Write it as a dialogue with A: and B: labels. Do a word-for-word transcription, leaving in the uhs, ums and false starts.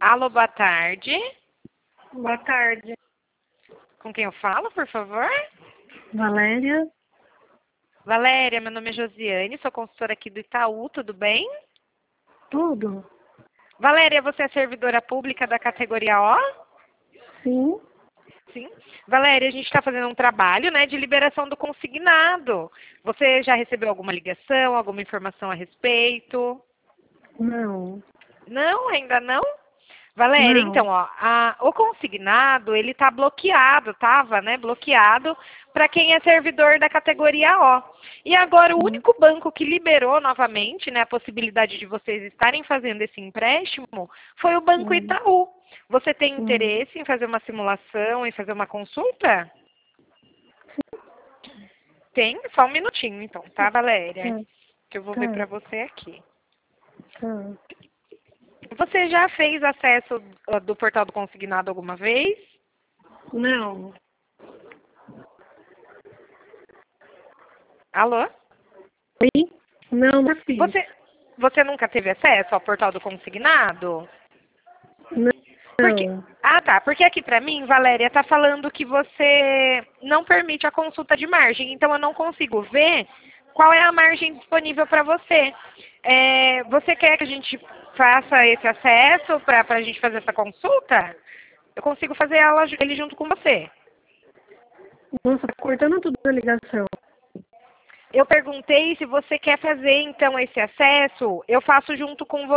A: Alô, boa tarde.
B: Boa tarde.
A: Com quem eu falo, por favor?
B: Valéria?
A: Valéria, meu nome é Josiane, sou consultora aqui do Itaú, tudo bem?
B: Tudo?
A: Valéria, você é servidora pública da categoria O?
B: Sim.
A: Sim. Valéria, a gente está fazendo um trabalho, né, de liberação do consignado. Você já recebeu alguma ligação, alguma informação a respeito?
B: Não.
A: Não, ainda não? Valéria,
B: Não.
A: então, ó, a- o consignado, ele tá bloqueado, tava, né, bloqueado para quem é servidor da categoria O. E agora o
B: Hum.
A: único banco que liberou novamente, né, a possibilidade de vocês estarem fazendo esse empréstimo foi o Banco
B: Hum.
A: Itaú. Você tem
B: Hum.
A: interesse em fazer uma simulação, em fazer uma consulta? Tem? Só um minutinho, então, tá, Valéria?
B: Tá.
A: Que eu vou ver para
B: Tá.
A: você aqui.
B: Tá.
A: Você já fez acesso ah, do portal do consignado alguma vez?
B: Não.
A: Alô?
B: Oi? Não, não fiz.
A: Você, você nunca teve acesso ao portal do consignado? Porque,
B: Não.
A: ah, tá. Porque aqui pra mim, Valéria, tá falando que você não permite a consulta de margem. Então eu não consigo ver qual é a margem disponível para você. É, você quer que a gente faça esse acesso para a gente fazer essa consulta? Eu consigo fazer ela, ele junto com você.
B: Nossa, tá cortando tudo a ligação.
A: Eu perguntei se você quer fazer então esse acesso, eu faço junto com você.